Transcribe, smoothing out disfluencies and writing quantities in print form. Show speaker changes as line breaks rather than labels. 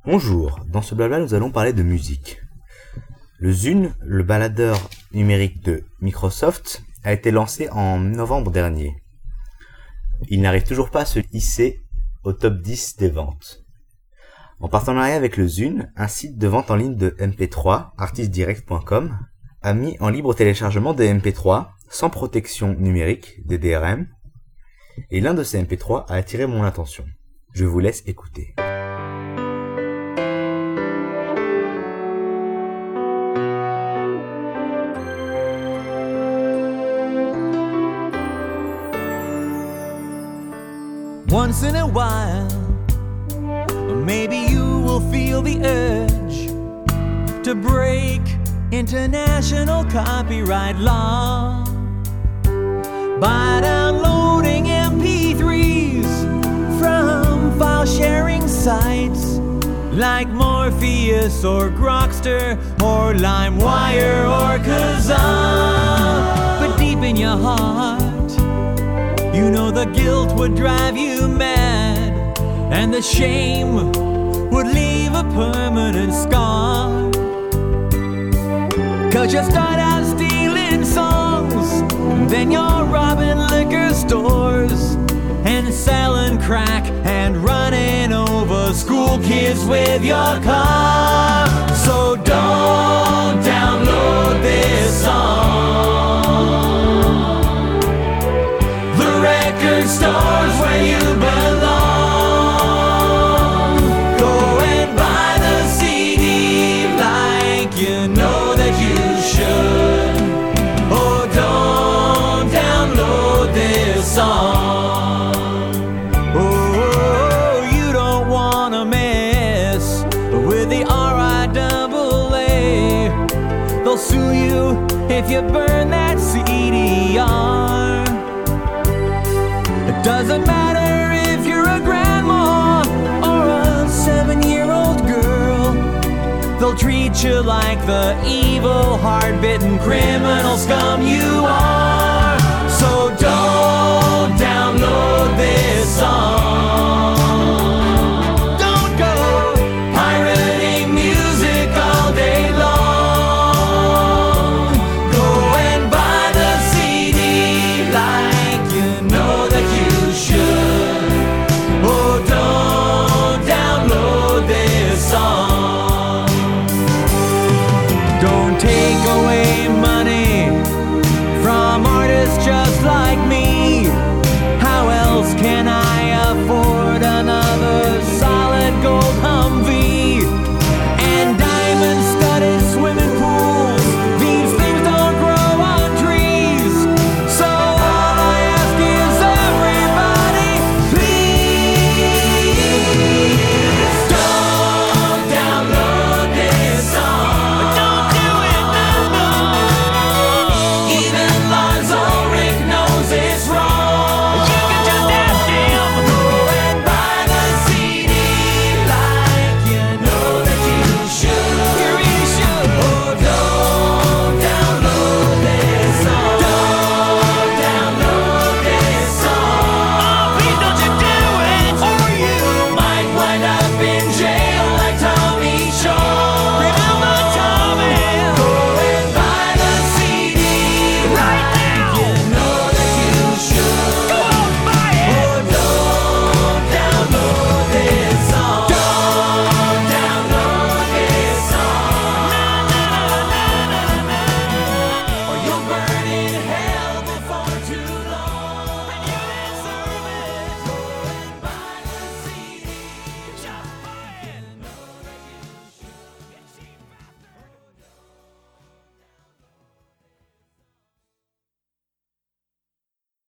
Bonjour, dans ce blabla nous allons parler de musique. Le Zune, le baladeur numérique de Microsoft, a été lancé en novembre dernier. Il n'arrive toujours pas à se hisser au top 10 des ventes. En partenariat avec le Zune, un site de vente en ligne de MP3, artistdirect.com, a mis en libre téléchargement des MP3 sans protection numérique, des DRM, et l'un de ces MP3 a attiré mon attention. Je vous laisse écouter.
Once in a while, maybe you will feel the urge to break international copyright law by downloading MP3s from file-sharing sites like Morpheus or Grokster or LimeWire or Kazaa. But deep in your heart, you know the guilt would drive you mad, and the shame would leave a permanent scar. 'Cause you start out stealing songs, then you're robbing liquor stores and selling crack and running over school kids with your car. So don't download this song. Stores where you belong. Go and buy the CD like you know that you should. Oh, don't download this song. Oh, you don't wanna mess with the RIAA. They'll sue you if you burn that CDR. Doesn't matter if you're a grandma or a 7-year-old girl. They'll treat you like the evil, hard-bitten criminal scum you are. So